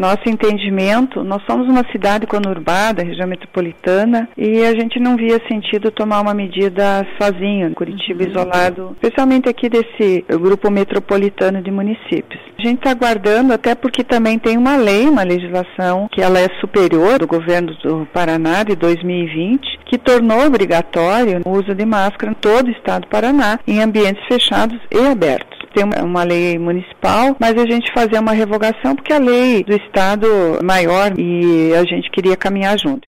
nosso entendimento, nós somos uma cidade conurbada, região metropolitana, e a gente não via sentido tomar uma medida sozinho, Curitiba isolado, especialmente aqui desse grupo metropolitano de municípios. A gente está aguardando, até porque também tem uma lei, uma legislação, que ela é superior do governo do Paraná de 2020, que tornou obrigatório o uso de máscara em todo o estado do Paraná, em ambientes fechados e abertos. Tem uma lei municipal, mas a gente fazia uma revogação porque a lei do estado é maior e a gente queria caminhar junto.